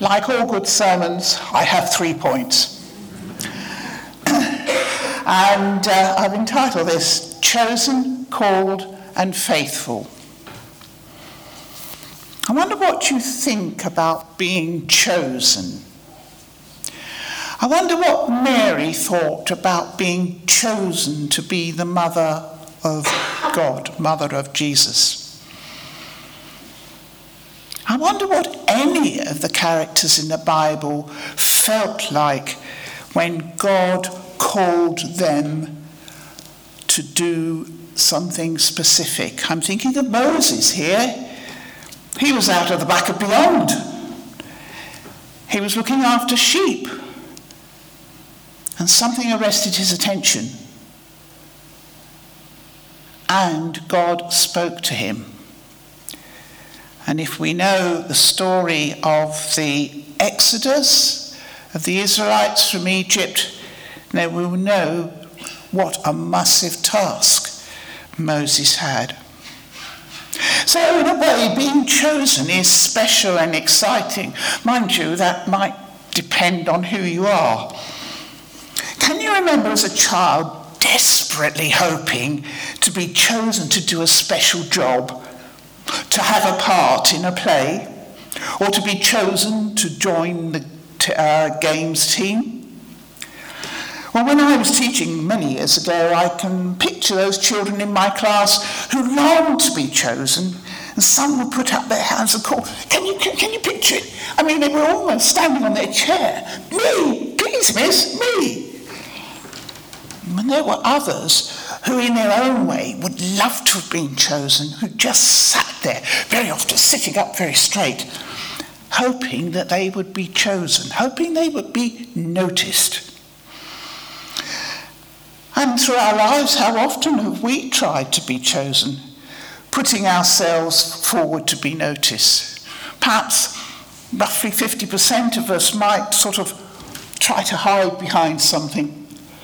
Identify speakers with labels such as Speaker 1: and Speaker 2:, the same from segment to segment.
Speaker 1: Like all good sermons, I have 3 points. And I've entitled this, Chosen, Called and Faithful. I wonder what you think about being chosen. I wonder what Mary thought about being chosen to be the mother of God, mother of Jesus. I wonder what any of the characters in the Bible felt like when God called them to do something specific. I'm thinking of Moses here. He was out of the back of beyond. He was looking after sheep. And something arrested his attention. And God spoke to him. And if we know the story of the Exodus of the Israelites from Egypt, then we will know what a massive task Moses had. So in a way, being chosen is special and exciting. Mind you, that might depend on who you are. Can you remember as a child desperately hoping to be chosen to do a special job? To have a part in a play, or to be chosen to join the games team? Well, when I was teaching many years ago, I can picture those children in my class who longed to be chosen, and some would put up their hands and call, can you picture it? I mean, they were almost standing on their chair. Me, please, miss, me. And there were others who in their own way would love to have been chosen, who just sat there, very often sitting up very straight, hoping that they would be chosen, hoping they would be noticed. And through our lives, how often have we tried to be chosen, putting ourselves forward to be noticed? Perhaps roughly 50% of us might sort of try to hide behind something.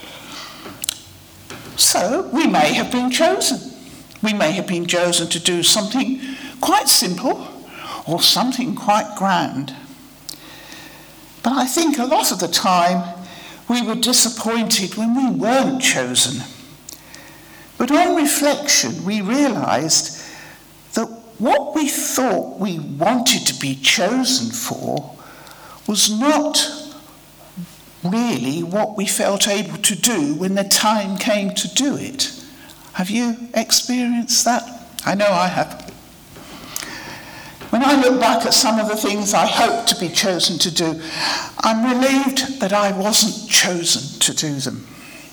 Speaker 1: So we may have been chosen. We may have been chosen to do something quite simple or something quite grand. But I think a lot of the time we were disappointed when we weren't chosen. But on reflection, we realised that what we thought we wanted to be chosen for was not really what we felt able to do when the time came to do it. Have you experienced that? I know I have. When I look back at some of the things I hoped to be chosen to do, I'm relieved that I wasn't chosen to do them.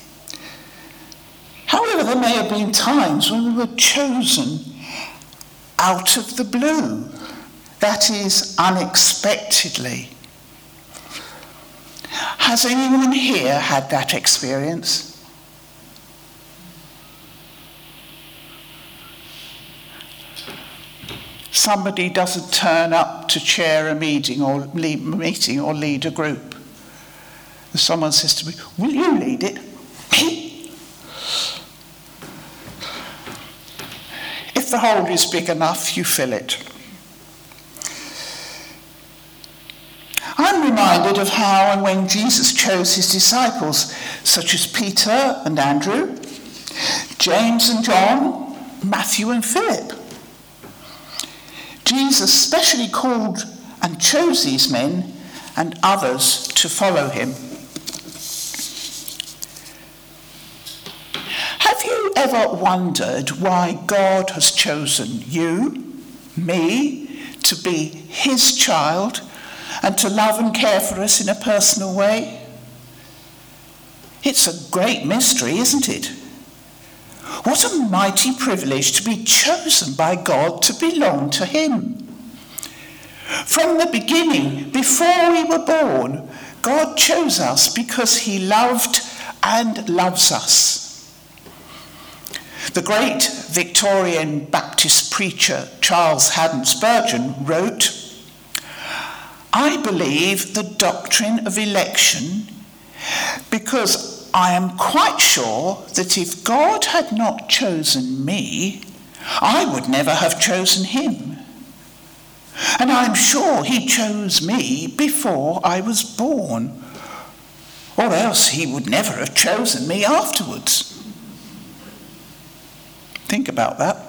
Speaker 1: However, there may have been times when we were chosen out of the blue, that is, unexpectedly. Has anyone here had that experience? Somebody doesn't turn up to chair a meeting or lead a group. And someone says to me, will you lead it? Me? If the hole is big enough, you fill it. I'm reminded of how and when Jesus chose his disciples, such as Peter and Andrew, James and John, Matthew and Philip. Jesus specially called and chose these men and others to follow him. Have you ever wondered why God has chosen you, me, to be his child and to love and care for us in a personal way? It's a great mystery, isn't it? What a mighty privilege to be chosen by God to belong to him. From the beginning, before we were born, God chose us because he loved and loves us. The great Victorian Baptist preacher Charles Haddon Spurgeon wrote, I believe the doctrine of election because I am quite sure that if God had not chosen me, I would never have chosen him. And I'm sure he chose me before I was born, or else he would never have chosen me afterwards. Think about that.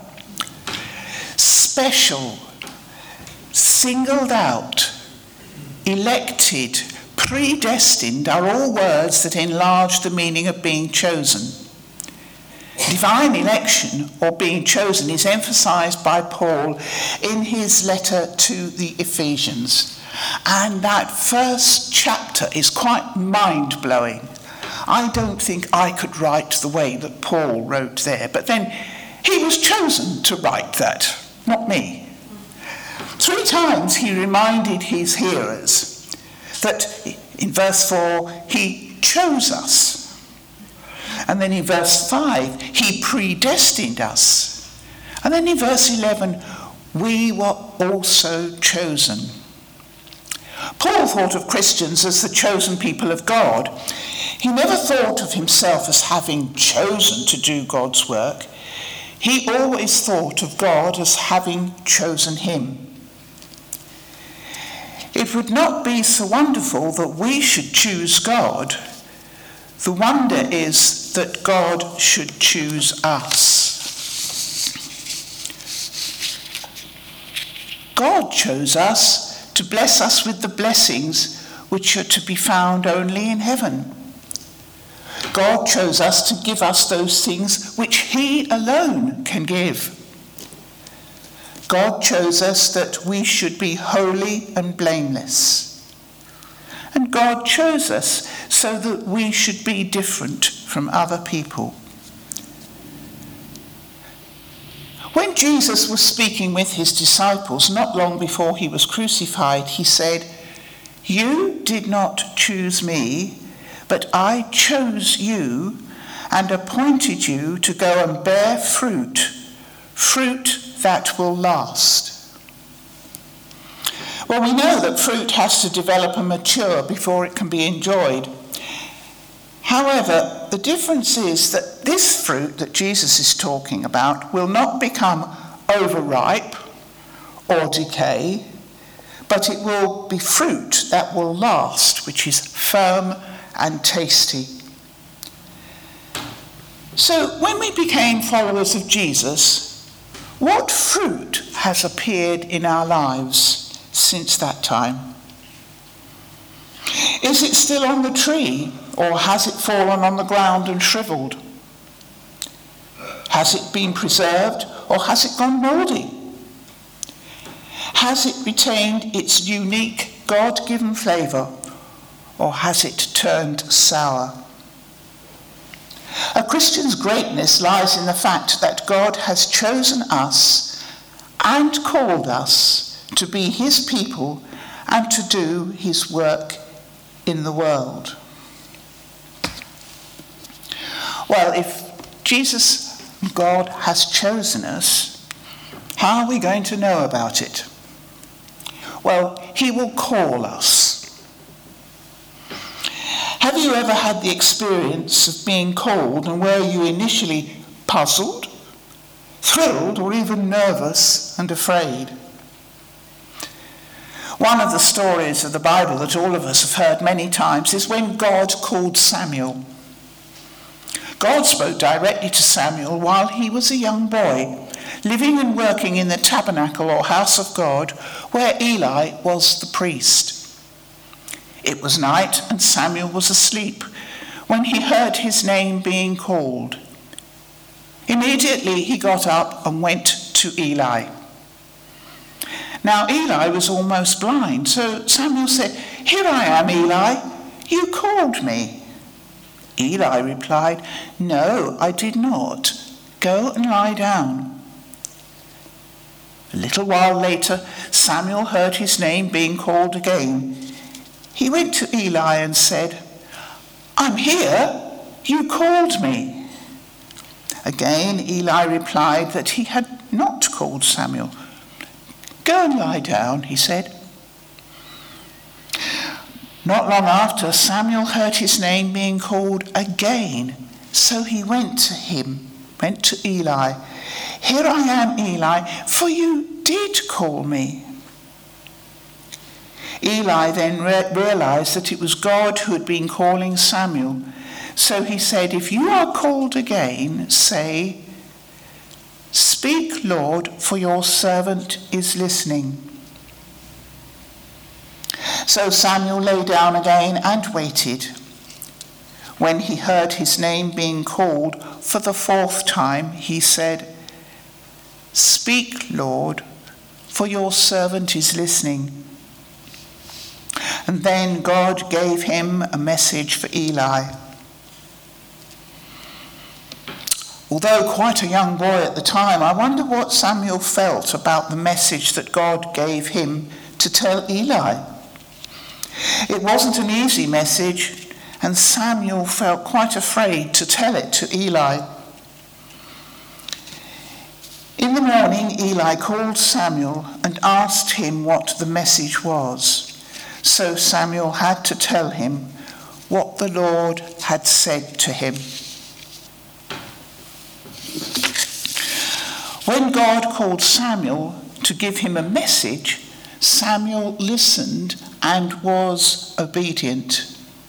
Speaker 1: Special, singled out, elected, predestined are all words that enlarge the meaning of being chosen. Divine election, or being chosen, is emphasized by Paul in his letter to the Ephesians. And that first chapter is quite mind-blowing. I don't think I could write the way that Paul wrote there, but then he was chosen to write that, not me. 3 times he reminded his hearers that in verse 4, he chose us. And then in verse 5, he predestined us. And then in verse 11, we were also chosen. Paul thought of Christians as the chosen people of God. He never thought of himself as having chosen to do God's work. He always thought of God as having chosen him. It would not be so wonderful that we should choose God. The wonder is that God should choose us. God chose us to bless us with the blessings which are to be found only in heaven. God chose us to give us those things which he alone can give. God chose us that we should be holy and blameless. And God chose us so that we should be different from other people. When Jesus was speaking with his disciples not long before he was crucified, he said, "You did not choose me, but I chose you and appointed you to go and bear fruit, fruit that will last." Well, we know that fruit has to develop and mature before it can be enjoyed. However, the difference is that this fruit that Jesus is talking about will not become overripe or decay, but it will be fruit that will last, which is firm and tasty. So when we became followers of Jesus, what fruit has appeared in our lives since that time? Is it still on the tree, or has it fallen on the ground and shriveled? Has it been preserved, or has it gone mouldy? Has it retained its unique God-given flavour, or has it turned sour? A Christian's greatness lies in the fact that God has chosen us and called us to be his people and to do his work in the world. Well, if Jesus, God, has chosen us, how are we going to know about it? Well, he will call us. Have you ever had the experience of being called, and were you initially puzzled, thrilled, or even nervous and afraid? One of the stories of the Bible that all of us have heard many times is when God called Samuel. God spoke directly to Samuel while he was a young boy, living and working in the tabernacle or house of God, where Eli was the priest. It was night, and Samuel was asleep when he heard his name being called. Immediately he got up and went to Eli. Now Eli was almost blind, so Samuel said, "Here I am, Eli. You called me." Eli replied, "No, I did not. Go and lie down." A little while later, Samuel heard his name being called again. He went to Eli and said, "I'm here. You called me." Again, Eli replied that he had not called Samuel. "Go and lie down," he said. Not long after, Samuel heard his name being called again. So he went to Eli. "Here I am, Eli, for you did call me." Eli then realized that it was God who had been calling Samuel. So he said, "If you are called again, say, 'Speak, Lord, for your servant is listening.'" So Samuel lay down again and waited. When he heard his name being called for the fourth time, he said, "Speak, Lord, for your servant is listening." And then God gave him a message for Eli. Although quite a young boy at the time, I wonder what Samuel felt about the message that God gave him to tell Eli. It wasn't an easy message, and Samuel felt quite afraid to tell it to Eli. In the morning, Eli called Samuel and asked him what the message was. So Samuel had to tell him what the Lord had said to him. When God called Samuel to give him a message, Samuel listened and was obedient.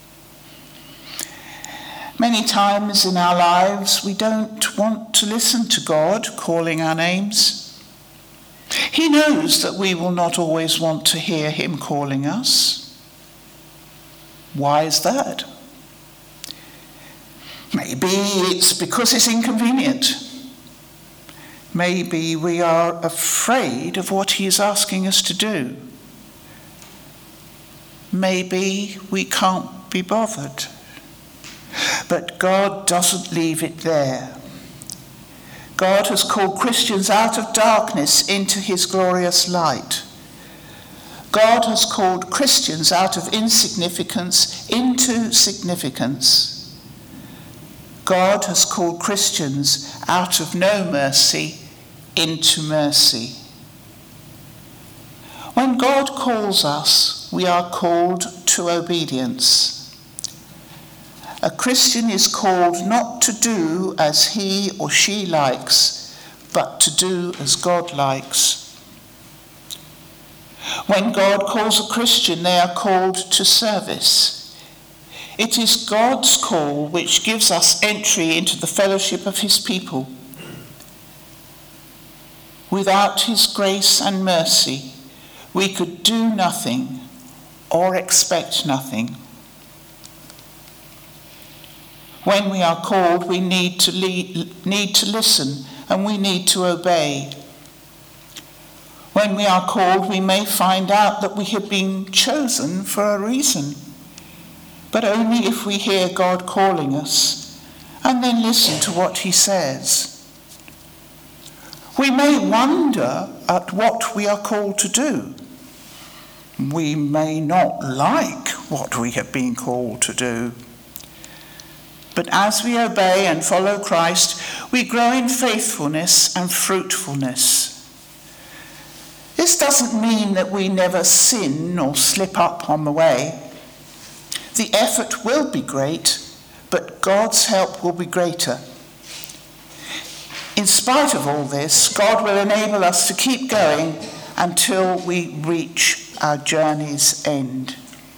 Speaker 1: Many times in our lives, we don't want to listen to God calling our names. He knows that we will not always want to hear him calling us. Why is that? Maybe it's because it's inconvenient. Maybe we are afraid of what he is asking us to do. Maybe we can't be bothered. But God doesn't leave it there. God has called Christians out of darkness into his glorious light. God has called Christians out of insignificance into significance. God has called Christians out of no mercy into mercy. When God calls us, we are called to obedience. A Christian is called not to do as he or she likes, but to do as God likes. When God calls a Christian, they are called to service. It is God's call which gives us entry into the fellowship of his people. Without his grace and mercy, we could do nothing or expect nothing. When we are called, we need to listen and we need to obey. When we are called, we may find out that we have been chosen for a reason, but only if we hear God calling us and then listen to what he says. We may wonder at what we are called to do. We may not like what we have been called to do. But as we obey and follow Christ, we grow in faithfulness and fruitfulness. This doesn't mean that we never sin or slip up on the way. The effort will be great, but God's help will be greater. In spite of all this, God will enable us to keep going until we reach our journey's end.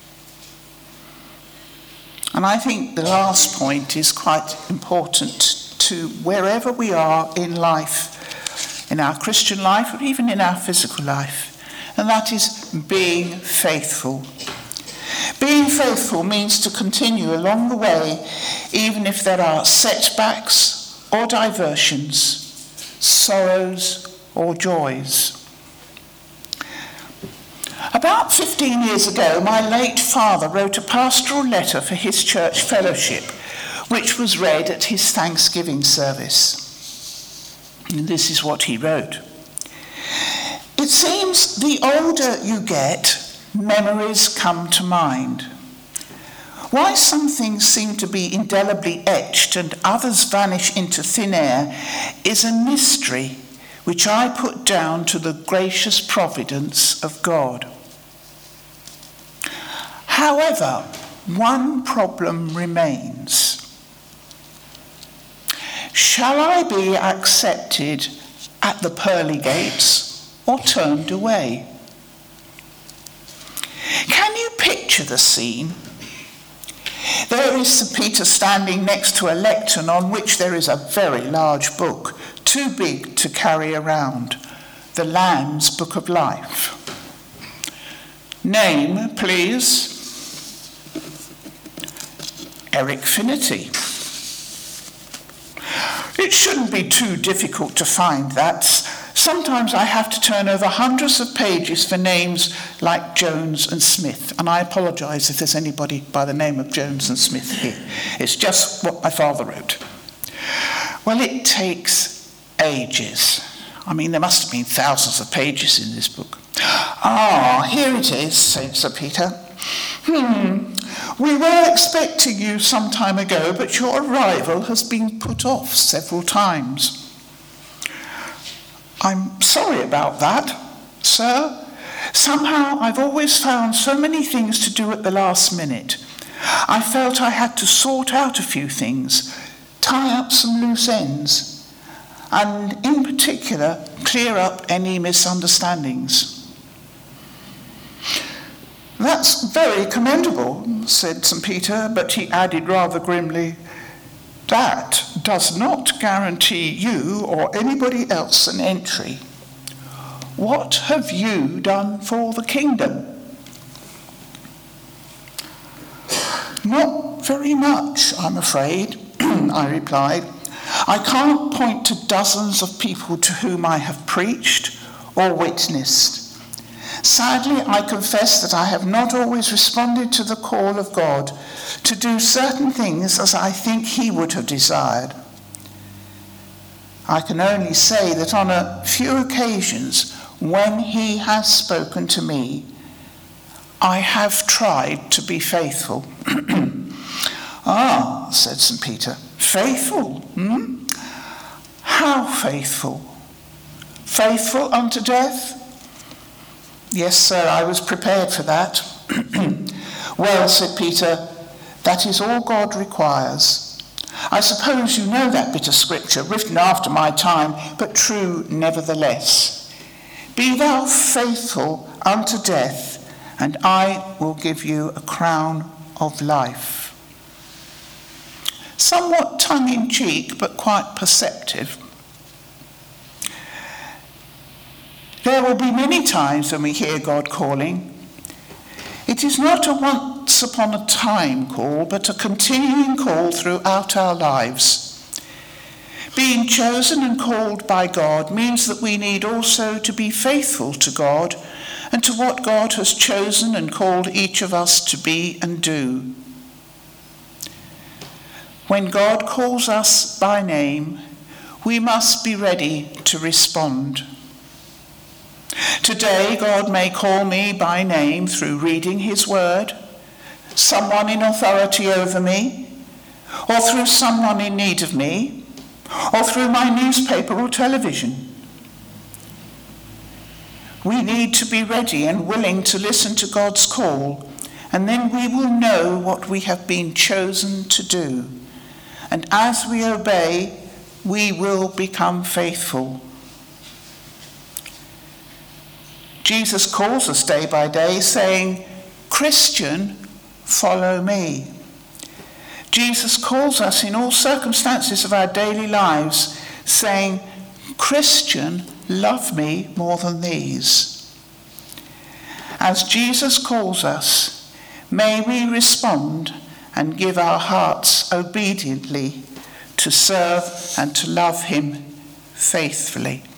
Speaker 1: And I think the last point is quite important to wherever we are in life, in our Christian life or even in our physical life, and that is being faithful. Being faithful means to continue along the way, even if there are setbacks or diversions, sorrows or joys. About 15 years ago, my late father wrote a pastoral letter for his church fellowship, which was read at his Thanksgiving service. And this is what he wrote. "It seems the older you get, memories come to mind. Why some things seem to be indelibly etched and others vanish into thin air is a mystery which I put down to the gracious providence of God. However, one problem remains. Shall I be accepted at the pearly gates or turned away? the scene. There is St. Peter standing next to a lectern on which there is a very large book, too big to carry around, the Lamb's Book of Life. Name, please. Eric Finnerty. It shouldn't be too difficult to find that. Sometimes I have to turn over hundreds of pages for names like Jones and Smith, and I apologise if there's anybody by the name of Jones and Smith here. It's just what my father wrote. Well, it takes ages. I mean, there must have been thousands of pages in this book. Here it is, said Sir Peter. We were expecting you some time ago, but your arrival has been put off several times. I'm sorry about that, sir. Somehow I've always found so many things to do at the last minute. I felt I had to sort out a few things, tie up some loose ends, and in particular, clear up any misunderstandings. That's very commendable, said St. Peter, but he added rather grimly, that does not guarantee you or anybody else an entry. What have you done for the kingdom? Not very much, I'm afraid, I replied. I can't point to dozens of people to whom I have preached or witnessed. Sadly, I confess that I have not always responded to the call of God to do certain things as I think he would have desired. I can only say that on a few occasions when he has spoken to me, I have tried to be faithful. Said St. Peter, faithful? How faithful? Faithful unto death? Yes, sir, I was prepared for that. Well, said Peter, that is all God requires. I suppose you know that bit of scripture, written after my time, but true nevertheless. Be thou faithful unto death, and I will give you a crown of life. Somewhat tongue-in-cheek, but quite perceptive. There will be many times when we hear God calling. It is not a once upon a time call, but a continuing call throughout our lives. Being chosen and called by God means that we need also to be faithful to God and to what God has chosen and called each of us to be and do. When God calls us by name, we must be ready to respond. Today, God may call me by name through reading his word, someone in authority over me, or through someone in need of me, or through my newspaper or television. We need to be ready and willing to listen to God's call, and then we will know what we have been chosen to do. And as we obey, we will become faithful. Jesus calls us day by day saying, Christian, follow me. Jesus calls us in all circumstances of our daily lives saying, Christian, love me more than these. As Jesus calls us, may we respond and give our hearts obediently to serve and to love him faithfully.